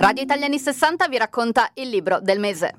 Radio Italiani 60 vi racconta il libro del mese.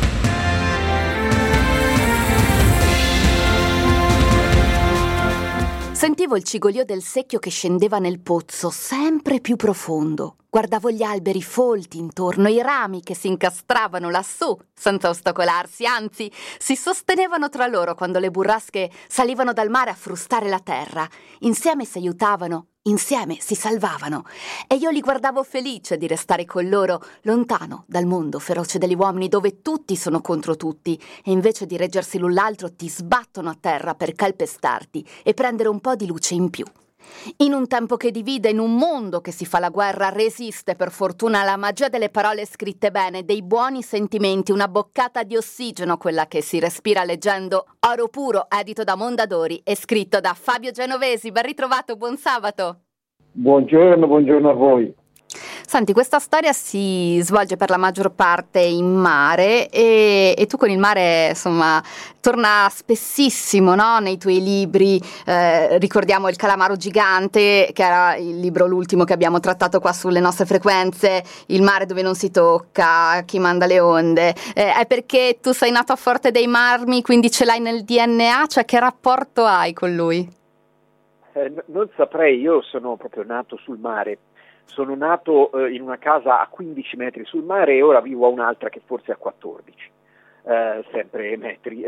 Sentivo il cigolio del secchio che scendeva nel pozzo, sempre più profondo. Guardavo gli alberi folti intorno, i rami che si incastravano lassù, senza ostacolarsi, anzi, si sostenevano tra loro quando le burrasche salivano dal mare a frustare la terra. Insieme si aiutavano, insieme si salvavano. E io li guardavo felice di restare con loro, lontano dal mondo feroce degli uomini dove tutti sono contro tutti e invece di reggersi l'un l'altro ti sbattono a terra per calpestarti e prendere un po' di luce in più. In un tempo che divide, in un mondo che si fa la guerra, resiste per fortuna la magia delle parole scritte bene, dei buoni sentimenti, una boccata di ossigeno quella che si respira leggendo Oro Puro, edito da Mondadori e scritto da Fabio Genovesi. Ben ritrovato, buon sabato. Buongiorno a voi. Senti, questa storia si svolge per la maggior parte in mare e tu con il mare, insomma, torna spessissimo, no? Nei tuoi libri. Ricordiamo Il calamaro gigante, che era il libro l'ultimo che abbiamo trattato qua sulle nostre frequenze, Il mare dove non si tocca, Chi manda le onde. È perché tu sei nato a Forte dei Marmi, quindi ce l'hai nel DNA? Cioè, che rapporto hai con lui? Non saprei, io sono proprio nato sul mare. Sono nato in una casa a 15 metri sul mare e ora vivo a un'altra che forse è a 14, sempre metri,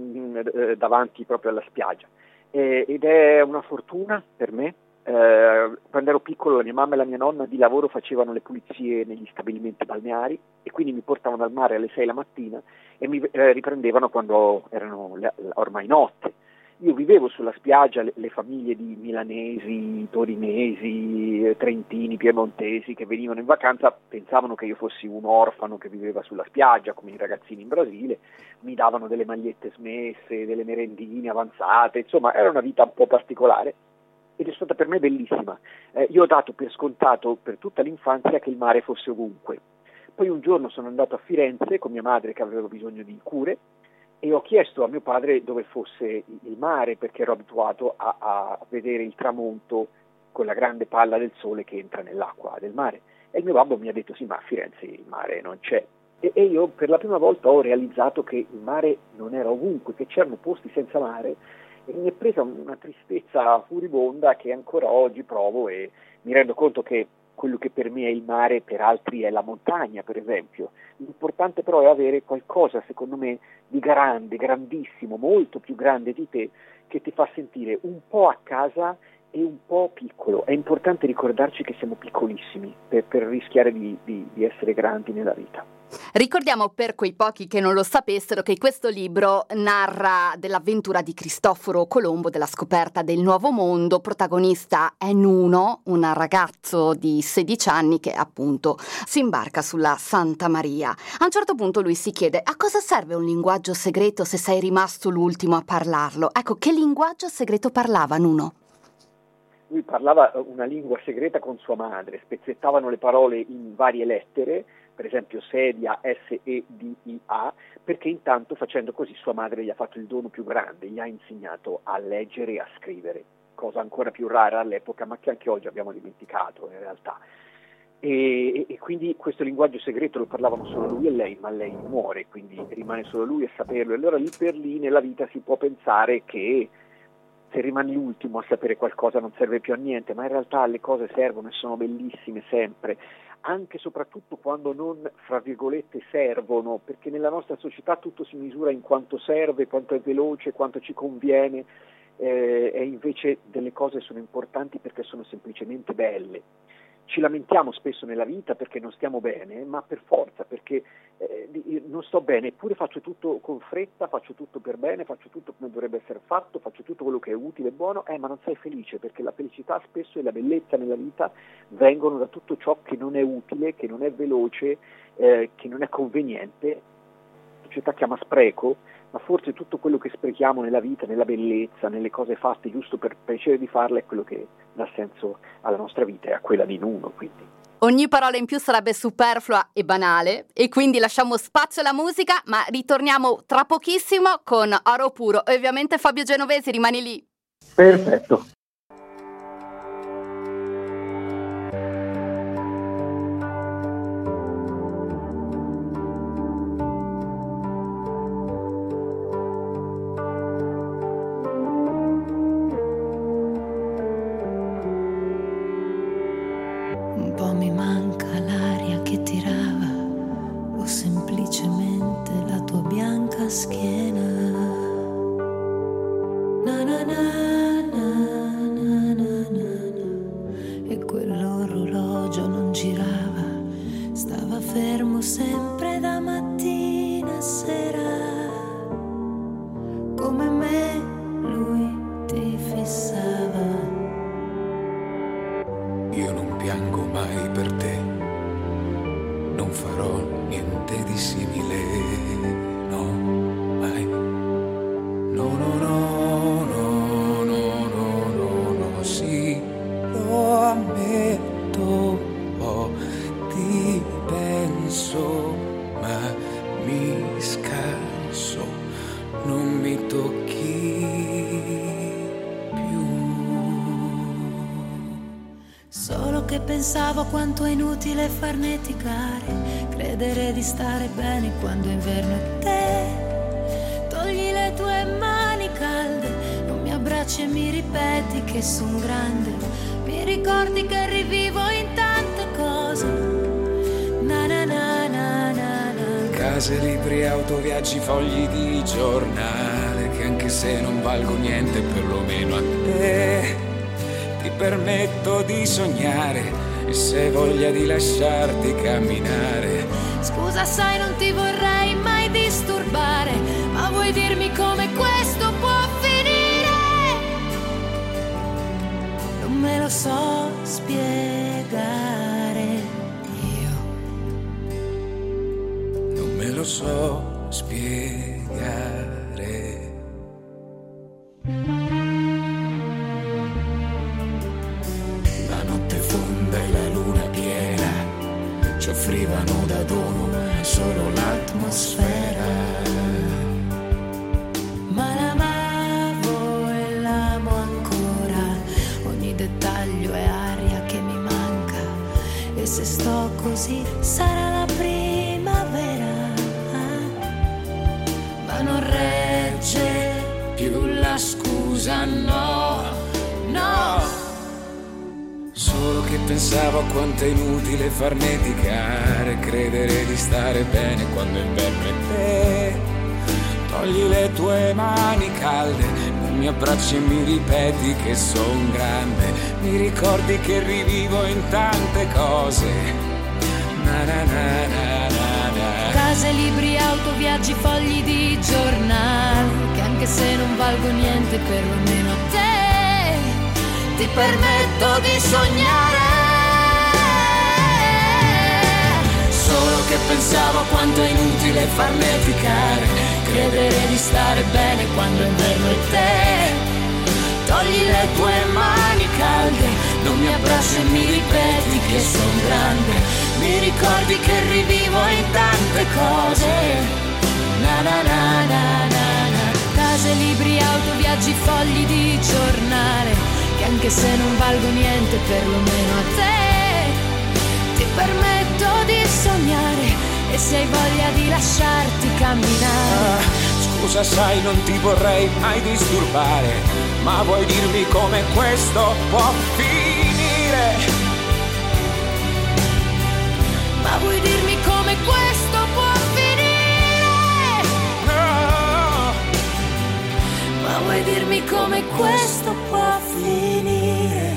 davanti proprio alla spiaggia. Ed è una fortuna per me. Quando ero piccolo la mia mamma e la mia nonna di lavoro facevano le pulizie negli stabilimenti balneari e quindi mi portavano al mare alle 6 la mattina e mi riprendevano quando erano ormai notte. Io vivevo sulla spiaggia, le famiglie di milanesi, torinesi, trentini, piemontesi che venivano in vacanza pensavano che io fossi un orfano che viveva sulla spiaggia, come i ragazzini in Brasile, mi davano delle magliette smesse, delle merendine avanzate, insomma era una vita un po' particolare ed è stata per me bellissima. Io ho dato per scontato per tutta l'infanzia che il mare fosse ovunque. Poi un giorno sono andato a Firenze con mia madre che aveva bisogno di cure, e ho chiesto a mio padre dove fosse il mare perché ero abituato a vedere il tramonto con la grande palla del sole che entra nell'acqua del mare. E il mio babbo mi ha detto sì, ma a Firenze il mare non c'è. E io per la prima volta ho realizzato che il mare non era ovunque, che c'erano posti senza mare e mi è presa una tristezza furibonda che ancora oggi provo e mi rendo conto che quello che per me è il mare, per altri è la montagna, per esempio. L'importante però è avere qualcosa, secondo me, di grande, grandissimo, molto più grande di te, che ti fa sentire un po' a casa e un po' piccolo. È importante ricordarci che siamo piccolissimi per rischiare di essere grandi nella vita. Ricordiamo per quei pochi che non lo sapessero che questo libro narra dell'avventura di Cristoforo Colombo, della scoperta del nuovo mondo. Protagonista è Nuno, un ragazzo di 16 anni che appunto si imbarca sulla Santa Maria. A un certo punto lui si chiede: a cosa serve un linguaggio segreto se sei rimasto l'ultimo a parlarlo? Ecco, che linguaggio segreto parlava Nuno? Lui parlava una lingua segreta con sua madre, spezzettavano le parole in varie lettere, per esempio sedia, S-E-D-I-A, perché intanto facendo così sua madre gli ha fatto il dono più grande, gli ha insegnato a leggere e a scrivere, cosa ancora più rara all'epoca, ma che anche oggi abbiamo dimenticato in realtà. E quindi questo linguaggio segreto lo parlavano solo lui e lei, ma lei muore, quindi rimane solo lui a saperlo. E allora lì per lì nella vita si può pensare che se rimani l'ultimo a sapere qualcosa non serve più a niente, ma in realtà le cose servono e sono bellissime sempre, anche e soprattutto quando non, fra virgolette, servono, perché nella nostra società tutto si misura in quanto serve, quanto è veloce, quanto ci conviene, e invece delle cose sono importanti perché sono semplicemente belle. Ci lamentiamo spesso nella vita perché non stiamo bene, ma per forza, perché non sto bene, eppure faccio tutto con fretta, faccio tutto per bene, faccio tutto come dovrebbe essere fatto, faccio tutto quello che è utile e buono, ma non sei felice, perché la felicità spesso e la bellezza nella vita vengono da tutto ciò che non è utile, che non è veloce, che non è conveniente. La società chiama spreco, ma forse tutto quello che sprechiamo nella vita, nella bellezza, nelle cose fatte giusto per piacere di farle è quello che dà senso alla nostra vita e a quella di Nuno, quindi. Ogni parola in più sarebbe superflua e banale e quindi lasciamo spazio alla musica, ma ritorniamo tra pochissimo con Oro Puro. E ovviamente Fabio Genovesi, rimani lì. Perfetto. fermo sempre da mattina a sera, come me lui ti fissava. Io non piango mai per te, non farò niente di simile, no, mai. No, no, no, no, no, no, no, no, sì, lo ammetto, ti penso, ma mi scanso, non mi tocchi più. Solo che pensavo quanto è inutile farneticare, credere di stare bene quando è inverno è te. Togli le tue mani calde, non mi abbracci e mi ripeti che son grande. Mi ricordi che rivivo in tante cose. Na na na na na na. Case, libri, auto, viaggi, fogli di giornale, che anche se non valgo niente perlomeno a te ti permetto di sognare, e se hai voglia di lasciarti camminare. Scusa, sai, non ti vorrei mai disturbare, ma vuoi dirmi come questo può finire? Non me lo so spiegare, io Non me lo so spiegare. La notte fonda e la luna piena ci offrivano da dono solo l'atmosfera. ma l'amavo e l'amo ancora. Ogni dettaglio è aria che mi manca, e se sto così sarà la primavera. Ma non regge Più la scusa, no, no. Solo che pensavo a quanto è inutile farneticare, credere di stare bene quando è inverno è te. Togli le tue mani calde, non mi abbracci e mi ripeti che son grande. Mi ricordi che rivivo in tante cose. Na na na na na na. case, libri, auto, viaggi, fogli di giornale, che anche se non valgo niente perlomeno a te ti permetto di sognare. Solo che pensavo quanto è inutile farneticare, credere di stare bene quando è inverno è te. Togli le tue mani calde, non mi abbracci e mi ripeti che son grande. Mi ricordi che rivivo in tante cose. Na na na na na na. Case, libri, auto, viaggi, fogli di giornale, che anche se non valgo niente perlomeno a te ti permetto di sognare, e se hai voglia di lasciarti camminare. Scusa, sai, non ti vorrei mai disturbare, ma vuoi dirmi come questo può finire? Ma vuoi dirmi come questo può finire? No! Ma vuoi dirmi come questo può finire?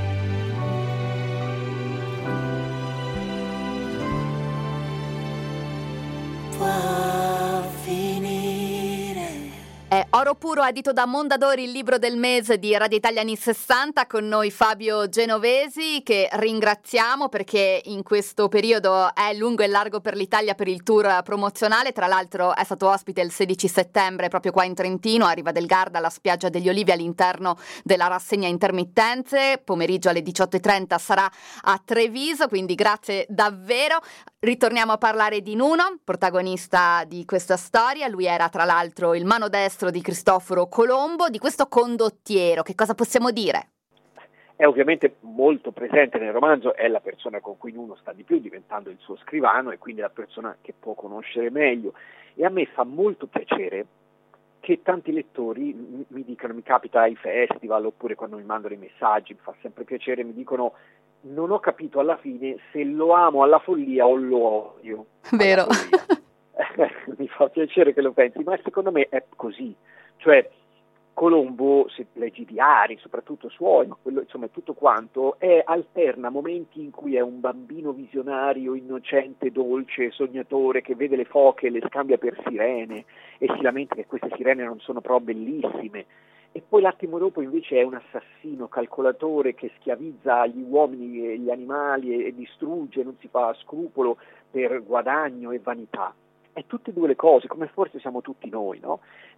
Può finire. È Oro Puro, edito da Mondadori, il libro del mese di Radio Italia anni 60, con noi Fabio Genovesi, che ringraziamo perché in questo periodo è lungo e largo per l'Italia per il tour promozionale. Tra l'altro è stato ospite il 16 settembre proprio qua in Trentino, a Riva del Garda, alla spiaggia degli Olivi, all'interno della rassegna Intermittenze. Pomeriggio alle 18:30 sarà a Treviso, quindi grazie davvero. Ritorniamo a parlare di Nuno, protagonista di questa storia. Lui era tra l'altro il mano destro di Cristoforo Colombo, di questo condottiero. Che cosa possiamo dire? È ovviamente molto presente nel romanzo, è la persona con cui Nuno sta di più, diventando il suo scrivano e quindi la persona che può conoscere meglio. E a me fa molto piacere che tanti lettori mi dicano, mi capita ai festival oppure quando mi mandano i messaggi, mi fa sempre piacere, mi dicono: non ho capito alla fine se lo amo alla follia o lo odio. Vero. Mi fa piacere che lo pensi, ma secondo me è così. Cioè, Colombo, se leggi diari, soprattutto suoi, ma quello, insomma, tutto quanto, alterna momenti in cui è un bambino visionario, innocente, dolce, sognatore, che vede le foche e le scambia per sirene e si lamenta che queste sirene non sono però bellissime. E poi l'attimo dopo invece è un assassino, calcolatore, che schiavizza gli uomini e gli animali e distrugge, non si fa scrupolo per guadagno e vanità. È tutte e due le cose, come forse siamo tutti noi, no?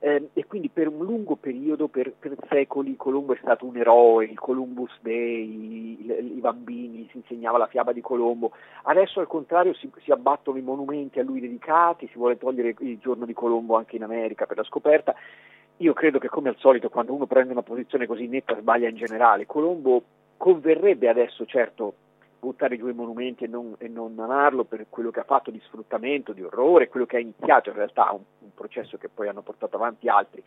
E quindi per un lungo periodo, per secoli, Colombo è stato un eroe, il Columbus Day, i bambini, si insegnava la fiaba di Colombo. Adesso al contrario si abbattono i monumenti a lui dedicati, si vuole togliere il giorno di Colombo anche in America per la scoperta. Io credo che, come al solito, quando uno prende una posizione così netta sbaglia in generale. Colombo converrebbe adesso, certo, buttare giù i monumenti e non amarlo per quello che ha fatto di sfruttamento, di orrore, quello che ha iniziato in realtà un processo che poi hanno portato avanti altri,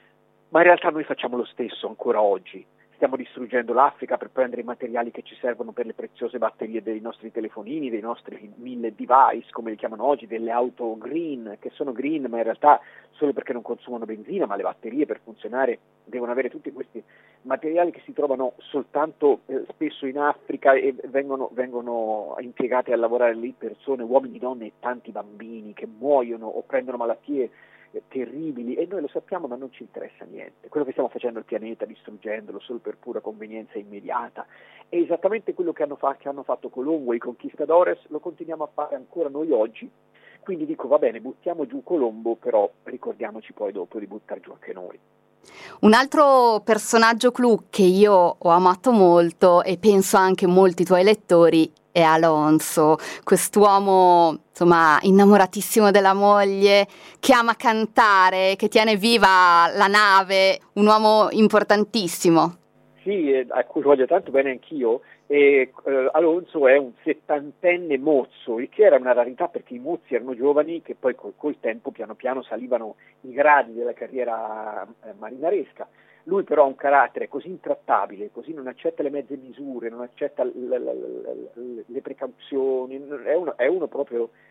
ma in realtà noi facciamo lo stesso ancora oggi. Stiamo distruggendo l'Africa per prendere i materiali che ci servono per le preziose batterie dei nostri telefonini, dei nostri 1000 device, come li chiamano oggi, delle auto green, che sono green ma in realtà solo perché non consumano benzina, ma le batterie per funzionare devono avere tutti questi materiali che si trovano soltanto spesso in Africa e vengono impiegate a lavorare lì persone, uomini, donne e tanti bambini che muoiono o prendono malattie terribili, e noi lo sappiamo ma non ci interessa niente. Quello che stiamo facendo al pianeta, distruggendolo solo per pura convenienza immediata, è esattamente quello che hanno fatto Colombo e i conquistadores, lo continuiamo a fare ancora noi oggi. Quindi dico, va bene, buttiamo giù Colombo, però ricordiamoci poi dopo di buttare giù anche noi. Un altro personaggio clou che io ho amato molto, e penso anche molti tuoi lettori, è Alonso, quest'uomo insomma innamoratissimo della moglie, che ama cantare, che tiene viva la nave, un uomo importantissimo. Sì, a cui voglio tanto bene anch'io. Alonso è un 70enne mozzo, il che era una rarità perché i mozzi erano giovani che poi col tempo piano piano salivano i gradi della carriera marinaresca. Lui però ha un carattere così intrattabile, così non accetta le mezze misure, non accetta le precauzioni, è uno proprio